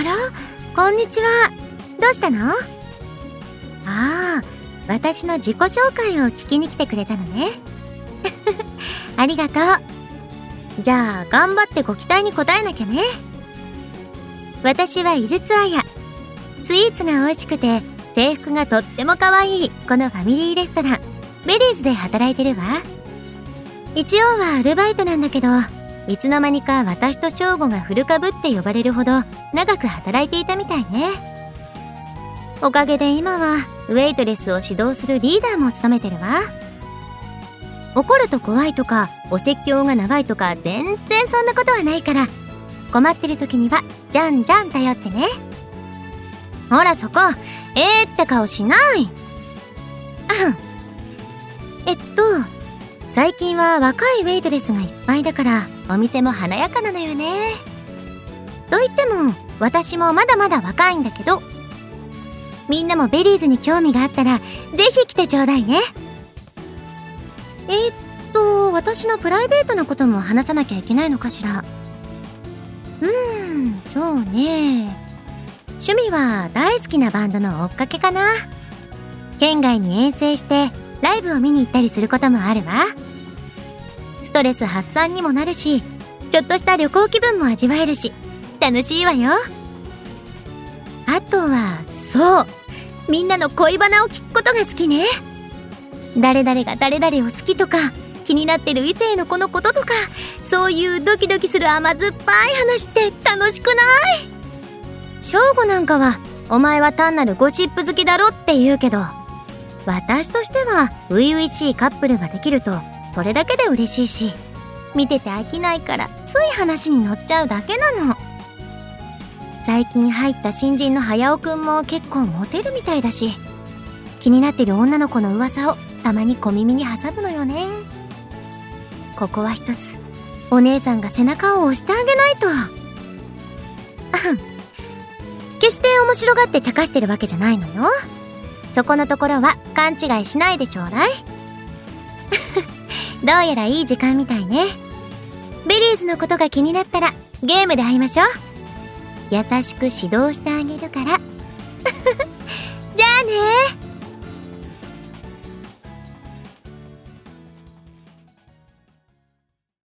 あら、こんにちは。どうしたの？私の自己紹介を聞きに来てくれたのね。ありがとう。じゃあ頑張ってご期待に応えなきゃね。私は井筒彩。スイーツが美味しくて制服がとっても可愛いこのファミリーレストランベリーズで働いてるわ。一応はアルバイトなんだけど、いつの間にか私と翔吾が古株って呼ばれるほど長く働いていたみたいね。おかげで今はウェイトレスを指導するリーダーも務めてるわ。怒ると怖いとかお説教が長いとか全然そんなことはないから、困ってる時にはじゃんじゃん頼ってね。ほらそこ、って顔しない。最近は若いウェイトレスがいっぱいだからお店も華やかなのよね。と言っても私もまだまだ若いんだけど、みんなもベリーズに興味があったらぜひ来てちょうだいね。私のプライベートなことも話さなきゃいけないのかしら。そうね。趣味は大好きなバンドの追っかけかな。県外に遠征してライブを見に行ったりすることもあるわ。ストレス発散にもなるし、ちょっとした旅行気分も味わえるし、楽しいわよ。あとはそう、みんなの恋バナを聞くことが好きね。誰々が誰々を好きとか、気になってる異性の子のこととか、そういうドキドキする甘酸っぱい話って楽しくない？翔吾なんかはお前は単なるゴシップ好きだろって言うけど、私としては初々しいカップルができるとそれだけで嬉しいし、見てて飽きないからつい話に乗っちゃうだけなの。最近入った新人の早尾くんも結構モテるみたいだし、気になってる女の子の噂をたまに小耳に挟むのよね。ここは一つお姉さんが背中を押してあげないと。決して面白がって茶化してるわけじゃないのよ。そこのところは勘違いしないでちょうだい。どうやらいい時間みたいね。ベリーズのことが気になったらゲームで会いましょう。優しく指導してあげるから。じゃあね。